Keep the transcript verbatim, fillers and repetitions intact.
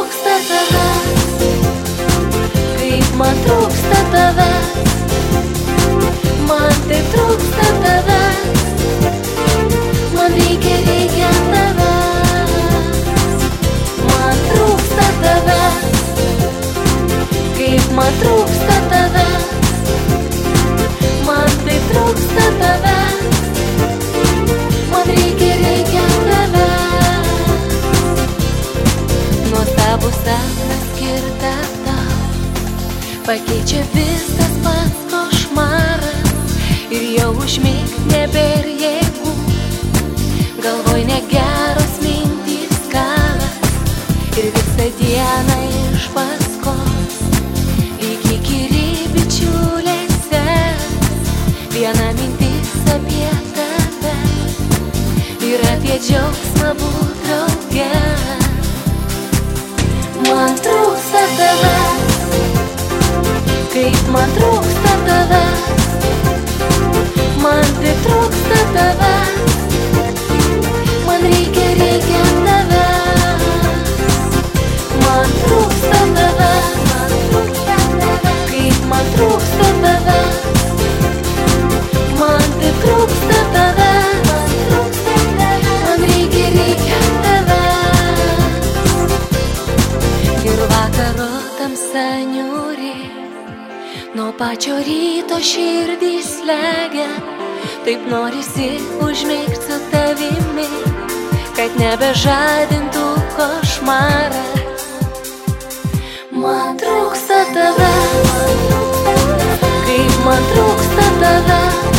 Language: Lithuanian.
trūksta tavęs, kaip man trūksta tavęs, man taip trūksta tavęs, man reikia, reikia tavęs, man trūksta tavęs, kaip man trūksta tavęs, man taip trūksta tavęs, man reikia, reikia tavęs. Nuostabus sapnas skirtas tau, pakeičia visas pats košmaras, ir jau užmigt nebėr jėgų, galvoj negeros mintys kalas, ir visą dieną iš paskos lyg įkyri bičiulė seks, viena mintis apie tave ir apie džiaugsmą būt drauge. Man trūksta tavęs, kaip man trūksta tavęs, man taip trūksta tavęs, man reikia, reikia tavęs, man trūksta tavęs, kaip man trūksta tavęs, man taip trūksta tavęs, man reikia, reikia tavęs. Ir vakaro tamsa niūri, nuo pačio ryto širdį slegia, taip norisi užmigt su tavimi, kad nebežadintų košmaras. Man trūksta tavęs, kaip man trūksta tavęs,